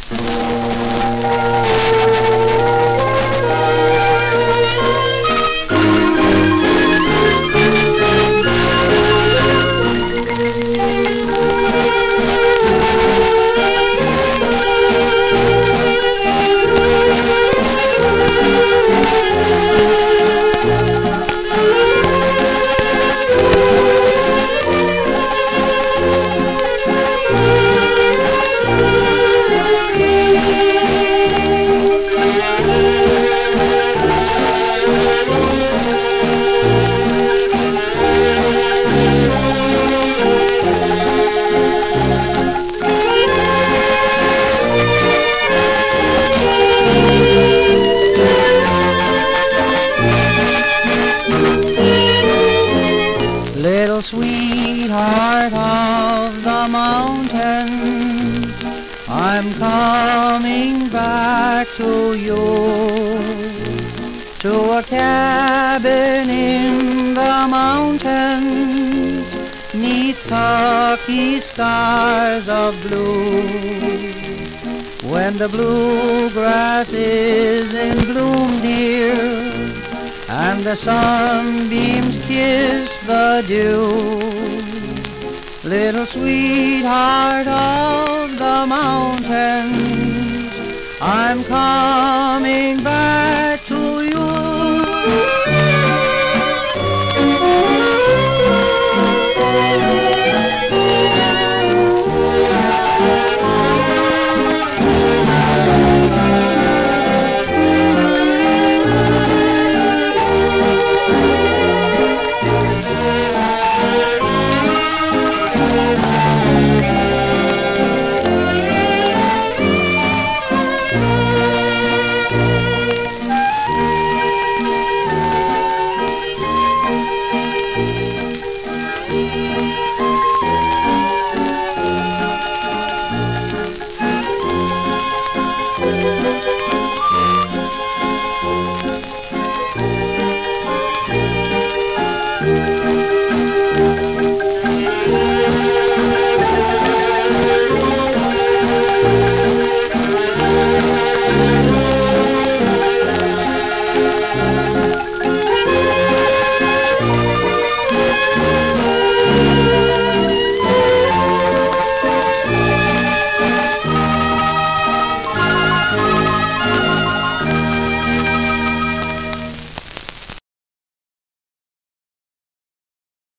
Little sweetheart of the mountains, I'm coming back to you, to a cabin in the mountains, 'neath turkey skies of blue. When the bluegrass is in bloom, dear, and the sunbeams kiss the dew, little sweetheart of the mountains, I'm coming back